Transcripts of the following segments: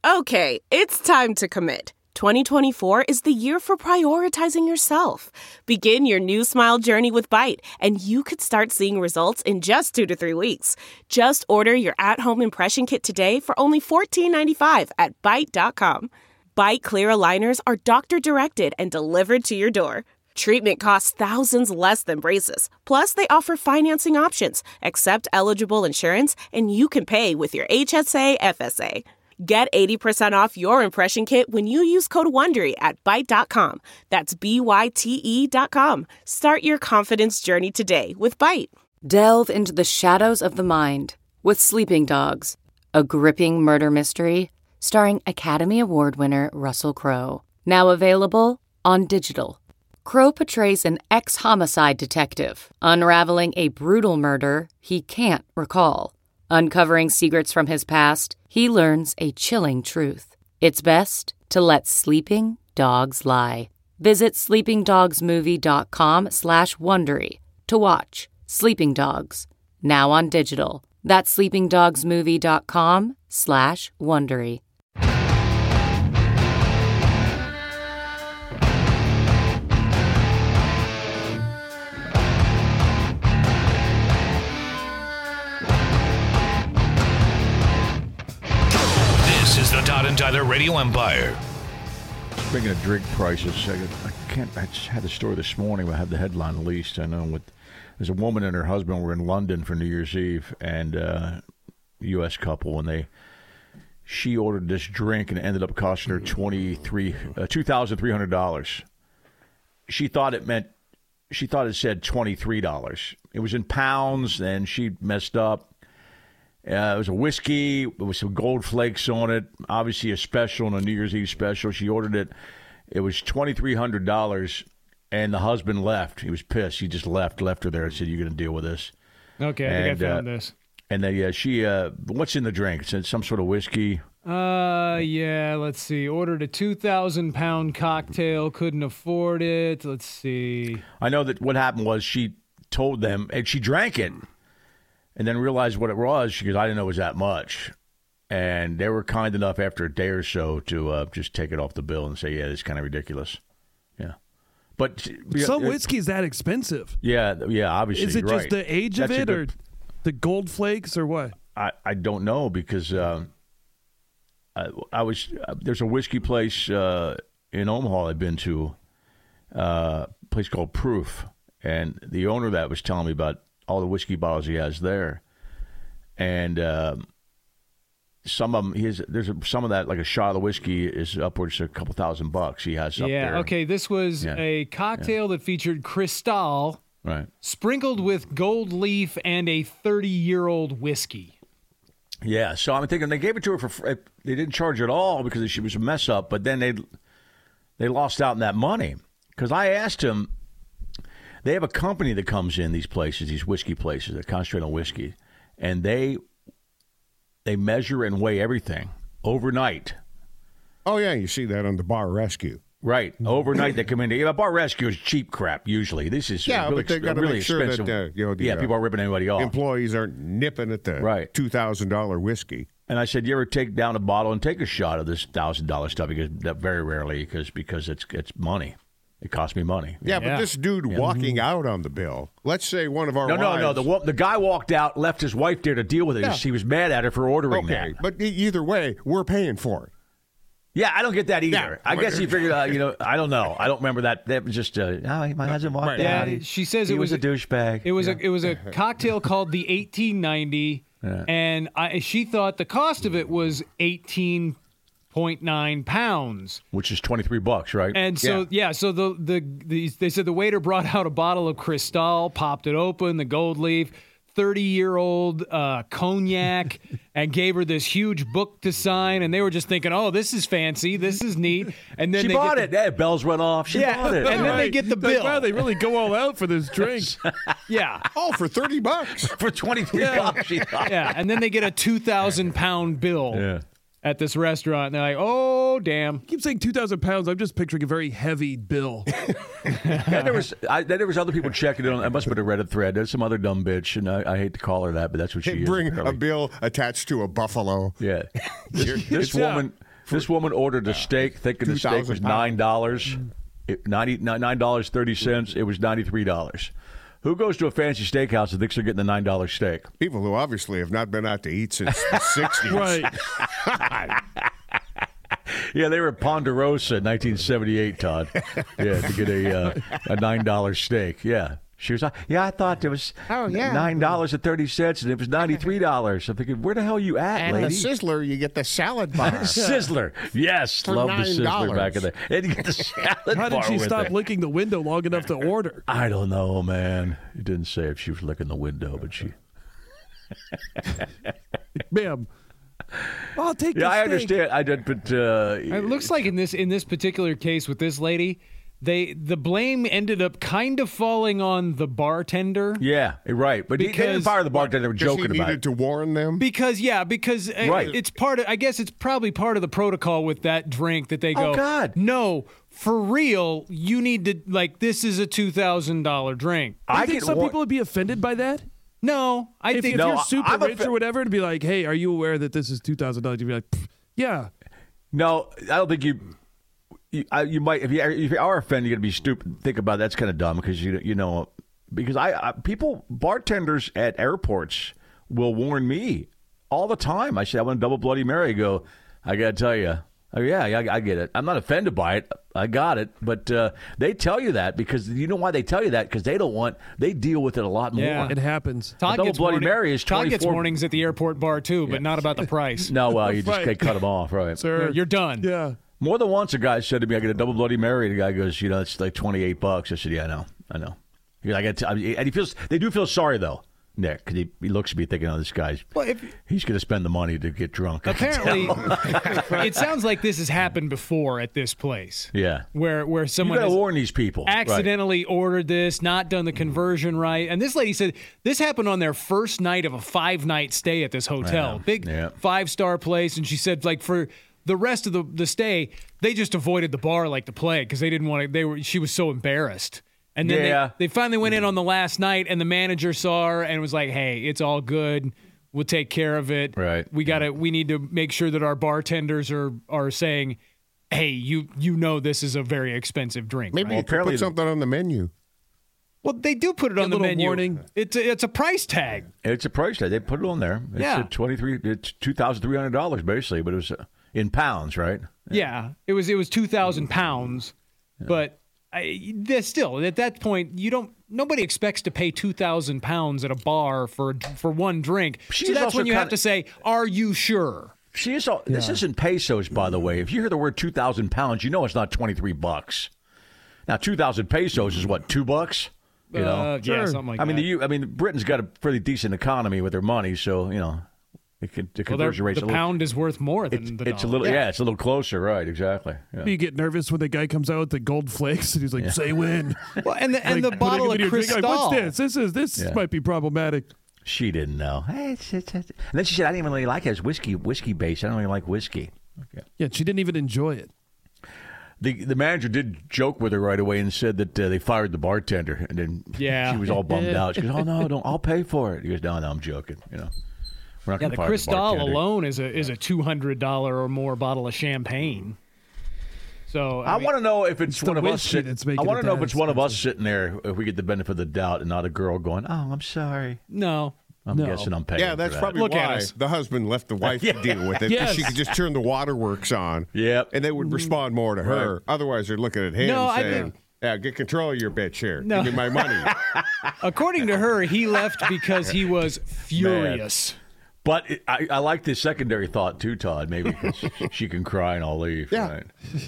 Okay, it's time to commit. 2024 is the year for prioritizing yourself. Begin your new smile journey with Byte, and you could start seeing results in just 2 to 3 weeks. Just order your at-home impression kit today for only $14.95 at Byte.com. Byte Clear aligners are doctor-directed and delivered to your door. Treatment costs thousands less than braces. Plus, they offer financing options, accept eligible insurance, and you can pay with your HSA, FSA. Get 80% off your impression kit when you use code WONDERY at Byte.com. That's BYTE.com. Start your confidence journey today with Byte. Delve into the shadows of the mind with Sleeping Dogs, a gripping murder mystery starring Academy Award winner Russell Crowe. Now available on digital. Crowe portrays an ex-homicide detective unraveling a brutal murder he can't recall. Uncovering secrets from his past, he learns a chilling truth. It's best to let sleeping dogs lie. Visit sleepingdogsmovie.com/Wondery to watch Sleeping Dogs, now on digital. That's sleepingdogsmovie.com/Wondery. This is the Todd and Tyler Radio Empire. Speaking of drink prices, I just had the story this morning. I had the headline at least. I know there's a woman and her husband were in London for New Year's Eve, and U.S. couple, and she ordered this drink and it ended up costing her $2,300. She thought it said $23. It was in pounds, and she messed up. It was a whiskey with some gold flakes on it. Obviously a special, and a New Year's Eve special. She ordered it. It was $2,300, and the husband left. He was pissed. He just left her there and said, "You're going to deal with this." Okay, I think I found this. And then, she, what's in the drink? It's some sort of whiskey. Yeah, let's see. Ordered a 2,000-pound cocktail, couldn't afford it. Let's see. I know that what happened was she told them, and she drank it, and then realized what it was. She goes, "I didn't know it was that much." And they were kind enough after a day or so to just take it off the bill and say, "Yeah, it's kind of ridiculous." Yeah. But some whiskey is that expensive. Yeah, obviously. Is it right. just the age of it or the gold flakes or what? I don't know, because there's a whiskey place in Omaha I've been to, a place called Proof, and the owner of that was telling me about all the whiskey bottles he has there, and some of them there's some of that, like a shot of the whiskey is upwards of a couple $1,000 he has up there. Yeah, okay, this was a cocktail that featured Cristal, right, sprinkled with gold leaf and a 30-year-old whiskey. Yeah, so I'm thinking they gave it to her for they didn't charge at all because she was a mess up, but then they lost out on that money. Because I asked him, they have a company that comes in these places, these whiskey places that concentrate on whiskey, and they measure and weigh everything overnight. Oh, yeah, you see that on the Bar Rescue. Right. Overnight they come in. A Bar Rescue is cheap crap usually. This is really, but they got to really make sure expensive. that people aren't ripping anybody off. Employees aren't nipping at the $2,000 whiskey. And I said, "You ever take down a bottle and take a shot of this $1,000 stuff?" Because very rarely, because it's money. It cost me money. Yeah, but this dude walking out on the bill. Let's say one of our wives. No. The guy walked out, left his wife there to deal with it. Yeah. He was mad at her for ordering that. But either way, we're paying for it. Yeah, I don't get that either. Yeah, I guess he figured out, I don't know. I don't remember that. That was just, my husband walked out. Yeah, she says he was a douchebag. It was a cocktail called the 1890, and she thought the cost of it was 18.9 pounds, which is $23, right? And so so they said the waiter brought out a bottle of Cristal, popped it open, the gold leaf, 30-year-old cognac, and gave her this huge book to sign. And they were just thinking, "Oh, this is fancy, this is neat." And then she bought it. Bells went off. She bought it. And then they get the bill. Wow, they really go all out for this drink. Yeah. Oh, for $30. For $23, she thought. Yeah, and then they get a 2,000-pound bill at this restaurant. And they're like, "Oh, damn." I keep saying 2,000 pounds. I'm just picturing a very heavy bill. Then there was other people checking it on. It must have been a Reddit thread. There's some other dumb bitch, and I hate to call her that, but that's what she is. Bring apparently. a bill attached to a buffalo. Yeah. This woman This woman ordered a steak, thinking the steak was $9. $9.30. It was $93. Who goes to a fancy steakhouse and thinks they're getting the $9 steak? People who obviously have not been out to eat since the 60s. Right. Yeah, they were at Ponderosa in 1978, Todd. Yeah, to get a $9 steak. Yeah. She was, I thought it was $9.30 and it was $93. I'm thinking, where the hell are you at, and lady? the Sizzler, you get the salad bar. Sizzler. Yes, For love the $9. Sizzler back in the and you get the salad How bar did she with stop it. licking the window long enough to order? I don't know, man. It didn't say if she was licking the window, but she... Ma'am, I'll take the Yeah, I steak. understand. I did, but... It looks like in this particular case with this lady, the blame ended up kind of falling on the bartender. Yeah, right. But they didn't fire the bartender. They were joking he about needed it. to warn them. Because Right. it's part of. I guess it's probably part of the protocol with that drink that they go. Oh, God. No, for real, you need to this is a $2,000 drink. I think some people would be offended by that. No, I If think you're No, super I'm rich or whatever, to be like, hey, are you aware that this is $2,000? You'd be like, "Pfft, yeah. No, I don't think you might. If you are offended, you're gonna be stupid. Think about it. That's kind of dumb because because people bartenders at airports will warn me all the time. I say I want a double Bloody Mary. I go, I gotta tell you. Oh yeah, I get it. I'm not offended by it. I got it. But they tell you that because you know why they tell you that? Because they deal with it a lot more. Yeah. It happens. Todd double gets Bloody warning- Mary is Todd gets 24 warnings at the airport bar too, but not about the price. No, well, you just Right. can't cut them off, right? Sir. You're done. Yeah. More than once, a guy said to me, "I get a double Bloody Mary." The guy goes, "It's like $28." I said, "Yeah, I know." He goes, and he feels. They do feel sorry though, Nick, because he looks at me thinking, "Oh, this guy's he's going to spend the money to get drunk." Apparently, it sounds like this has happened before at this place. Yeah, Where you someone got to has warn these people. accidentally ordered this, not done the conversion right. And this lady said this happened on their first night of a 5-night stay at this hotel. Big 5-star place. And she said, like, for the rest of the stay, they just avoided the bar like the plague because they didn't want to. She was so embarrassed. And then they finally went in on the last night, and the manager saw her and was like, "Hey, it's all good. We'll take care of it. Right. We need to make sure that our bartenders are saying, hey, you know this is a very expensive drink. Maybe right? you could put something on the menu. Well, they do put it on the little menu. warning. It's a price tag. It's a price tag. They put it on there. It's Yeah. It's $2,300 basically, but it was in pounds, right? Yeah, it was 2,000 pounds, but there's still at that point nobody expects to pay 2,000 pounds at a bar for one drink. So that's when you have to say, "Are you sure?" This isn't pesos, by the way. If you hear the word 2,000 pounds, you know it's not $23. Now 2,000 pesos is what, $2? You know, yeah, something like that. I mean, Britain's got a pretty decent economy with their money, so the conversion rate's the pound is worth more than the it's a dollar. little it's a little closer, right? Exactly. Yeah. You get nervous when the guy comes out with the gold flakes and he's like, "Say when." Well, and the Like, bottle putting of it in your drink, Cristal. like, What's this? This might be problematic. She didn't know. And then she said, "I didn't even really like it. It's whiskey based. I don't really like whiskey." Okay. Yeah, she didn't even enjoy it. The manager did joke with her right away and said that they fired the bartender, and then she was all bummed out. She goes, "Oh no, don't! I'll pay for it." He goes, "No, I'm joking. We're not Yeah, going the to fire Cristal the bartender." alone is a $200 or more bottle of champagne. So I want to know if it's one of us. whiskey that's making I want it to know that if it's one of us sitting there. If we get the benefit of the doubt, and not a girl going, "Oh, I'm sorry." No. I'm guessing I'm paying. Yeah, for that's that. probably Look at why us. the husband left the wife to deal with it. Because she could just turn the waterworks on. Yep. And they would respond more to her. Right. Otherwise, they're looking at him No, I saying, think- "Yeah, get control of your bitch here. No. Give me my money." According to her, he left because he was furious. But I like the secondary thought too, Todd. Maybe because she can cry and I'll leave. Yeah.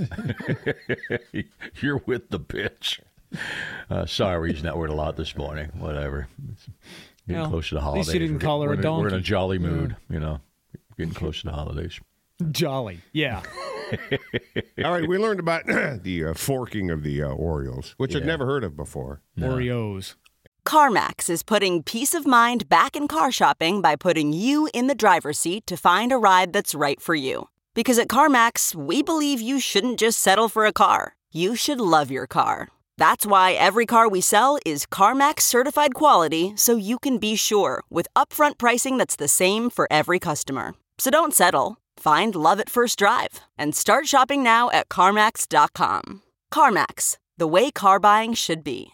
Right? You're with the bitch. Sorry, we're using that word a lot this morning. Whatever. Getting Well, close to the at holidays. least you didn't call her a We're in a donkey. jolly mood, Getting close to the holidays. Jolly. Yeah. All right, we learned about the forking of the Orioles, which I'd never heard of before. Oreos. CarMax is putting peace of mind back in car shopping by putting you in the driver's seat to find a ride that's right for you. Because at CarMax, we believe you shouldn't just settle for a car. You should love your car. That's why every car we sell is CarMax certified quality, so you can be sure with upfront pricing that's the same for every customer. So don't settle. Find love at first drive and start shopping now at CarMax.com. CarMax, the way car buying should be.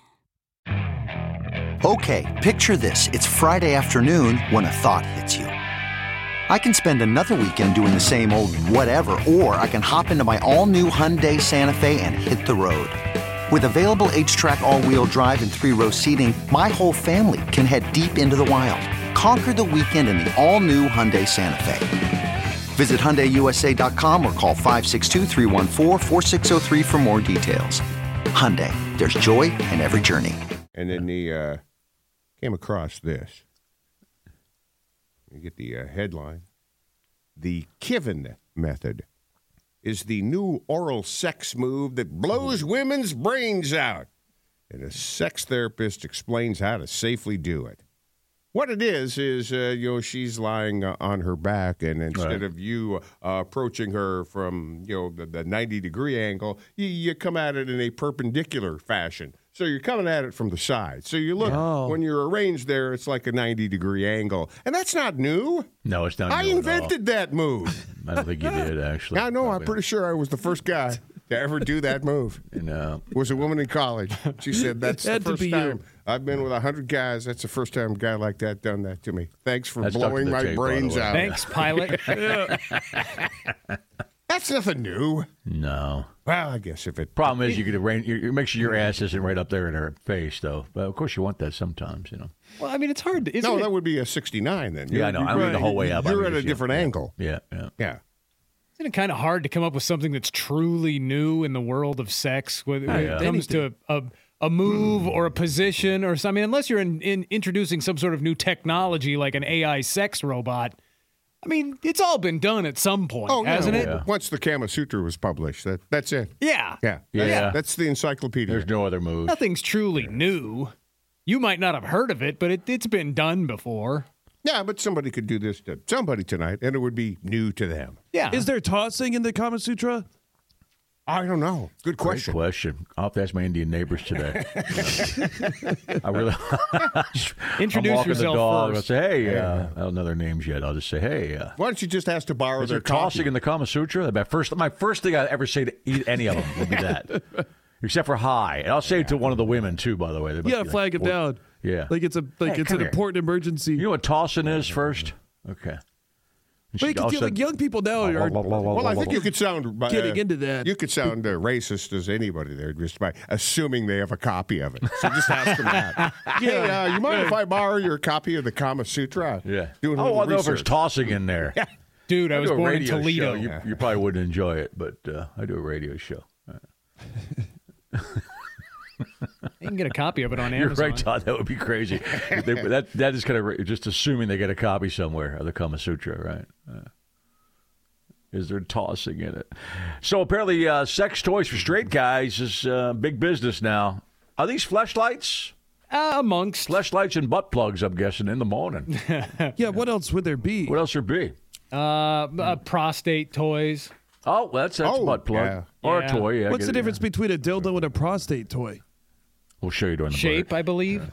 Okay, picture this. It's Friday afternoon when a thought hits you. I can spend another weekend doing the same old whatever, or I can hop into my all-new Hyundai Santa Fe and hit the road. With available H-Track all-wheel drive and 3-row seating, my whole family can head deep into the wild. Conquer the weekend in the all-new Hyundai Santa Fe. Visit HyundaiUSA.com or call 562-314-4603 for more details. Hyundai, there's joy in every journey. And then he came across this. You get the headline. The Kivin method is the new oral sex move that blows women's brains out. And a sex therapist explains how to safely do it. What it is she's lying on her back, and instead of you approaching her from, the 90-degree angle, you come at it in a perpendicular fashion. So you're coming at it from the side. So you look, when you're arranged there, it's like a 90-degree angle. And that's not new. No, it's not new. I invented that move. I don't think you did, actually. I know. I'm pretty sure I was the first guy to ever do that move. No. It was a woman in college. She said, that's the first time. I've been with 100 guys. That's the first time a guy like that done that to me. Thanks for blowing my brains out. Thanks, pilot. That's nothing new. No. Well, I guess if it... Problem is, you could arrange. You make sure your ass isn't right up there in her face, though. But of course, you want that sometimes, Well, I mean, it's hard. No, that would be a 69 then. Yeah, I know. I mean the whole way up. You're at a different angle. Yeah. Isn't it kind of hard to come up with something that's truly new in the world of sex when it comes to a move or a position or something? I mean, unless you're in introducing some sort of new technology like an AI sex robot. I mean, it's all been done at some point, hasn't it? Yeah. Once the Kama Sutra was published, that's it. Yeah. That's the encyclopedia. There's no other move. Nothing's truly new. You might not have heard of it, but it's been done before. Yeah, but somebody could do this to somebody tonight, and it would be new to them. Yeah. Is there tossing in the Kama Sutra? I don't know. Good question. Great question. I'll have to ask my Indian neighbors today. I really introduce yourself the dog. first. I'll say, hey, I don't know their names yet. I'll just say, hey. Why don't you just ask to borrow is their there tossing coffee? in the Kama Sutra? My first thing I ever say to any of them would be that. Except for hi. And I'll say it to one of the women, too, by the way. You got to flag him down. Yeah. Like it's an important emergency. You know what tossing is first? Okay. But young people now are. Well, I think you could sound getting into that. You could sound racist as anybody there just by assuming they have a copy of it. So just ask them that. Hey, you mind if I borrow your copy of the Kama Sutra? Yeah. Doing a I little don't know if research. there's tossing in there. Yeah. Dude, I was do a born in radio Toledo. show. You probably wouldn't enjoy it, but I do a radio show. You can get a copy of it on You're Amazon. right, Todd. That would be crazy. that is kind of just assuming they get a copy somewhere of the Kama Sutra, right? Is there tossing in it? So apparently, sex toys for straight guys is big business now. Are these fleshlights? Amongst Fleshlights and butt plugs, I'm guessing, in the morning. Yeah, what else would there be? What else would be? Prostate toys. Oh, that's a butt plug. Yeah. Or a toy. Yeah, What's the difference between a dildo and a prostate toy? We'll show you during the Shape, break. I believe.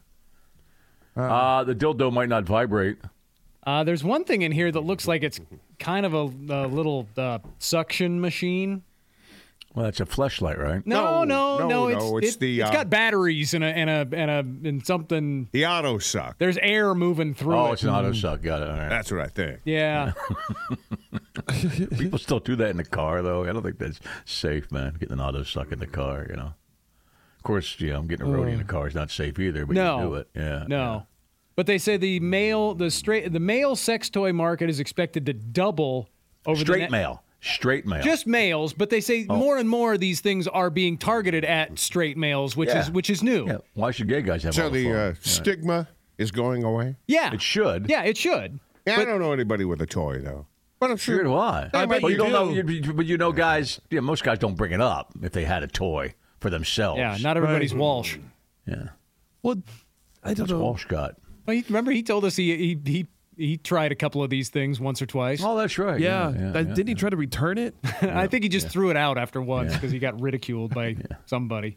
The dildo might not vibrate. There's one thing in here that looks like it's kind of a little suction machine. Well, that's a fleshlight, right? No. It's it's got batteries and something. The auto suck. There's air moving through it. Oh, it's an auto suck. Got it. All right. That's what I think. Yeah. People still do that in the car, though. I don't think that's safe, man. Getting an auto suck in the car, Of course, I'm getting a roadie in the car is not safe either, but you do it. Yeah. No. Yeah. But they say the male sex toy market is expected to double over Straight male. Just males, but they say more and more of these things are being targeted at straight males, which is new. Yeah. Why should gay guys have So all the fun? stigma is going away? Yeah. It should. Yeah, it should. Yeah, I don't know anybody with a toy, though. But I'm Sure do I. I bet but you don't do. know. But guys, most guys don't bring it up if they had a toy for themselves. Yeah, not everybody's Walsh. Yeah. Well, I don't What's know. Walsh got? Well, remember he told us he tried a couple of these things once or twice. Oh, that's right. Yeah. Didn't he try to return it? I think he just threw it out after once because he got ridiculed by somebody.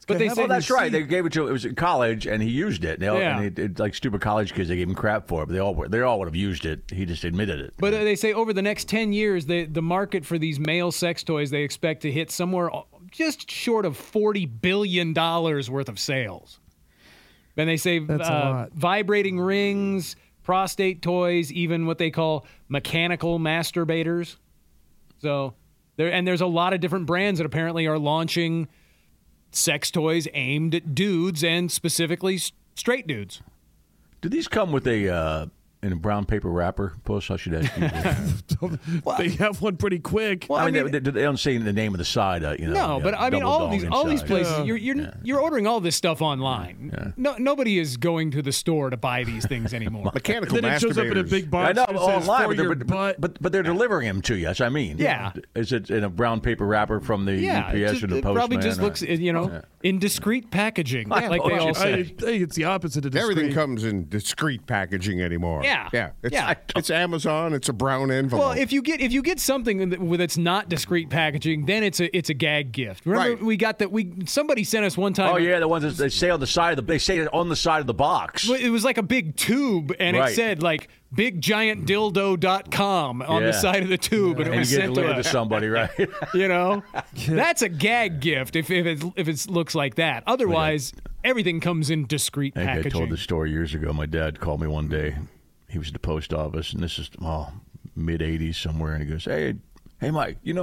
But they say that's right. They gave it to him. It was in college, and he used it. Yeah. And like stupid college kids, they gave him crap for it. But they all would have used it. He just admitted it. But they say over the next 10 years, the market for these male sex toys, they expect to hit somewhere just short of $40 billion worth of sales. And they say That's a lot. vibrating rings, prostate toys, even what they call mechanical masturbators. So there's a lot of different brands that apparently are launching sex toys aimed at dudes and specifically straight dudes. Do these come with in a brown paper wrapper? Post, I should ask you. They have one pretty quick. Well, I mean, they don't say the name of the side. No, but I mean, all these places, Yeah. you're ordering all this stuff online. Yeah. No, nobody is going to the store to buy these things anymore. Mechanical Then it shows up in a masturbators. big box. I know that says, online, "For your but butt." they're delivering them to you. That's what I mean. Yeah. Is it in a brown paper wrapper from the Yeah, UPS or the it postman? probably just or- looks, in discreet packaging, like they all I say. think it's the opposite of discreet. Everything comes in discreet packaging anymore. Yeah. Yeah. It's Amazon. It's a brown envelope. Well, if you get something that's not discreet packaging, then it's a gag gift. Remember, Right. we got that. Somebody sent us one time. Oh yeah, the ones that they say on the side of they say it on the side of the box. It was like a big tube, and Right. it said like biggiantdildo.com on the Yeah. side of the tube, and it And was you get sent to delivered to us. somebody, right? That's a gag gift if it looks like that. Otherwise, everything comes in discreet I think I packaging. told the story years ago. My dad called me one day. He was at the post office, and this is mid '80s somewhere. And he goes, "Hey, Mike, he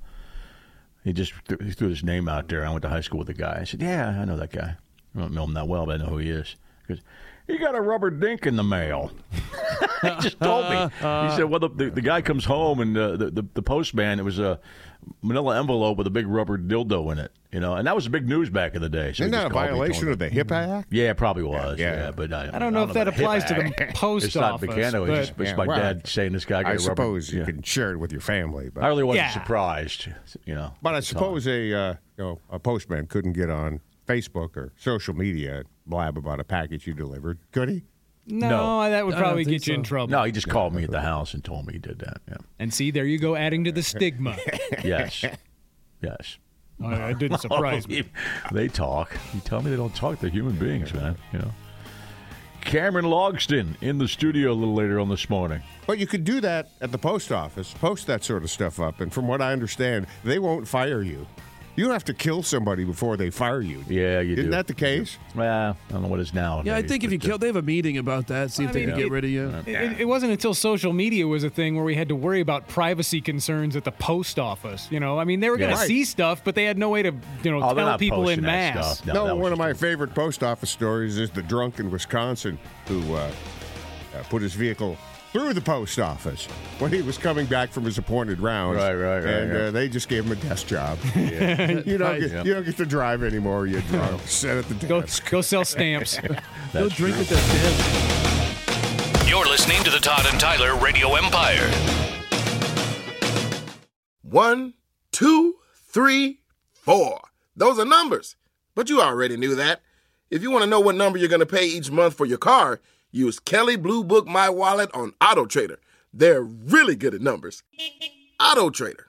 just he threw his name out there. I went to high school with the guy." I said, "Yeah, I know that guy. I don't know him that well, but I know who he is." He goes, "He got a rubber dink in the mail." He just told me. He said, "Well, the guy comes home, and the postman, it was a manila envelope with a big rubber dildo in it, and that was big news back in the day." So Isn't that a violation of the HIPAA Act? Yeah, it probably was. Yeah. Yeah, but I don't know if that about applies to HIPAA. the post It's not office. mechanical. but- It's my well, dad saying this guy got I a rubber. suppose you yeah. can share it with your family. But I really wasn't Yeah. surprised. But I suppose a postman couldn't get on Facebook or social media and blab about a package you delivered, could he? No, that would I don't probably think get you in so. trouble. No, he just called me at the house and told me he did that. Yeah. And see, there you go, adding to the stigma. Yes. Yes. It didn't surprise me. They talk. You tell me they don't talk. They're human beings, man. Cameron Logston in the studio a little later on this morning. But you could do that at the post office, post that sort of stuff up, and from what I understand, they won't fire you. You don't have to kill somebody before they fire you. Yeah, you do. Isn't that the case? Well, I don't know what it is now. Yeah, I think if you kill, they have a meeting about that. See if they can get rid of you. It wasn't until social media was a thing where we had to worry about privacy concerns at the post office. I mean, they were going to Yeah. see stuff, but they had no way to, they're tell not people posting in that mass. stuff. No, that was one of just my favorite post office stories is the drunk in Wisconsin who put his vehicle through the post office when he was coming back from his appointed rounds. Right, And yeah. they just gave him a desk job. You don't get to drive anymore. You're drunk. Sit at the desk. Go sell stamps. Go drink at that desk. You're listening to the Todd and Tyler Radio Empire. 1, 2, 3, 4. Those are numbers. But you already knew that. If you want to know what number you're going to pay each month for your car, use Kelley Blue Book My Wallet on AutoTrader. They're really good at numbers. AutoTrader.